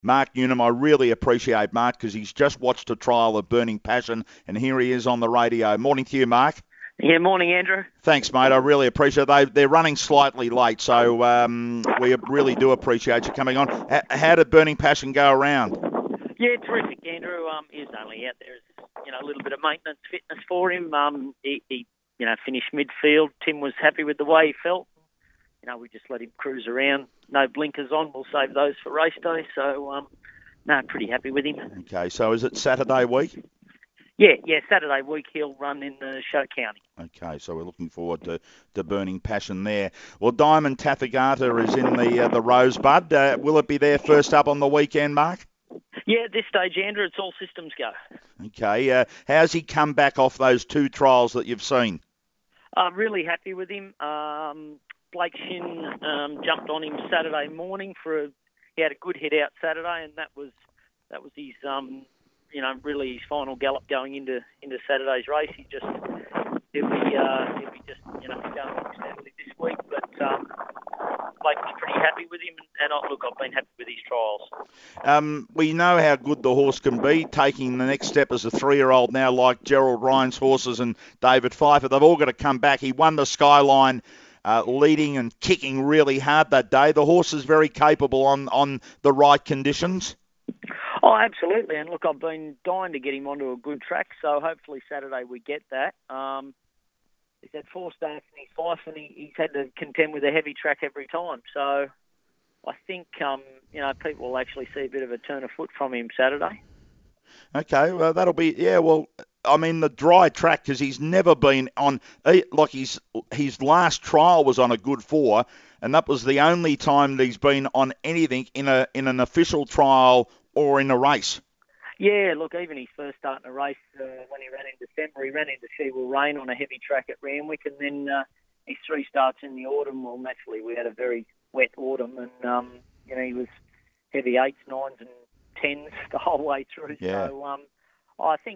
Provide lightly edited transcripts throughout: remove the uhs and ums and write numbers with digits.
Mark Newnham. I really appreciate Mark because he's just watched a trial of Burning Passion, and here he is on the radio. Morning to you, Mark. Yeah, morning, Andrew. Thanks, mate. I really appreciate it. They're running slightly late, so we really do appreciate you coming on. How did Burning Passion go around? Yeah, terrific, Andrew. He's only out there as a little bit of maintenance fitness for him. He finished midfield. Tim was happy with the way he felt. We just let him cruise around. No blinkers on. We'll save those for race day. So, pretty happy with him. Okay, so is it Saturday week? Yeah, Saturday week he'll run in the Show County. Okay, so we're looking forward to Burning Passion there. Well, Diamond Tathagata is in the Rosebud. Will it be there first up on the weekend, Mark? Yeah, at this stage, Andrew, it's all systems go. Okay, how's he come back off those two trials that you've seen? I'm really happy with him. Blake Shin jumped on him Saturday morning he had a good head out Saturday, and that was his really his final gallop going into Saturday's race. He'll be just going steadily this week, but Blake was pretty happy with him, and I've been happy with his trials. We know how good the horse can be, taking the next step as a 3-year-old now, like Gerald Ryan's horses and David Pfeiffer. They've all got to come back. He won the Skyline leading and kicking really hard that day. The horse is very capable on the right conditions. Oh, absolutely. And look, I've been dying to get him onto a good track, so hopefully Saturday we get that. He's had 4 starts in his life, and he's had to contend with a heavy track every time. So I think, people will actually see a bit of a turn of foot from him Saturday. Okay, well, that'll be, the dry track, because he's never been on, his last trial was on a good 4, and that was the only time that he's been on anything in an official trial or in a race. Yeah, look, even his first start in a race, when he ran in December, he ran into She Will Rain on a heavy track at Randwick, and then his 3 starts in the autumn. Well, naturally, we had a very wet autumn, and, he was heavy 8s, 9s, and 10s the whole way through. Yeah. So I think,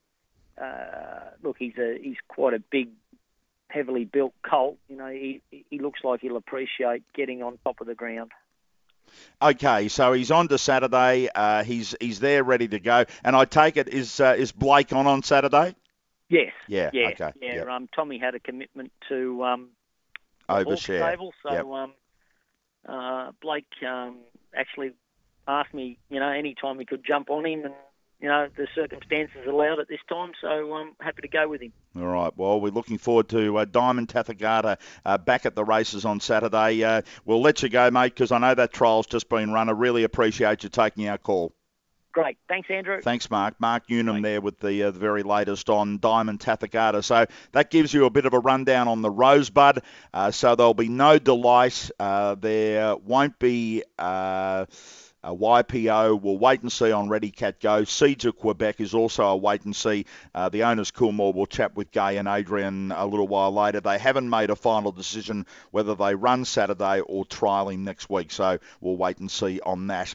look, he's quite a big, heavily built colt. He looks like he'll appreciate getting on top of the ground. Okay, so he's on to Saturday. He's there, ready to go. And I take it is Blake on Saturday? Yes. Yeah. Yeah. Okay. Yeah. Yep. Tommy had a commitment to Overshare. Stable, so Blake actually asked me, any time he could jump on him, and the circumstances allowed at this time, so I'm happy to go with him. All right. Well, we're looking forward to Diamond Tathagata back at the races on Saturday. We'll let you go, mate, because I know that trial's just been run. I really appreciate you taking our call. Great. Thanks, Andrew. Thanks, Mark. Mark Newnham there with the very latest on Diamond Tathagata. So that gives you a bit of a rundown on the Rosebud. So there'll be no delight. There won't be... YPO, we'll wait and see on Ready Cat Go. Seeds of Quebec is also a wait and see. The owners Coolmore will chat with Gay and Adrian a little while later. They haven't made a final decision whether they run Saturday or trial him next week, so we'll wait and see on that.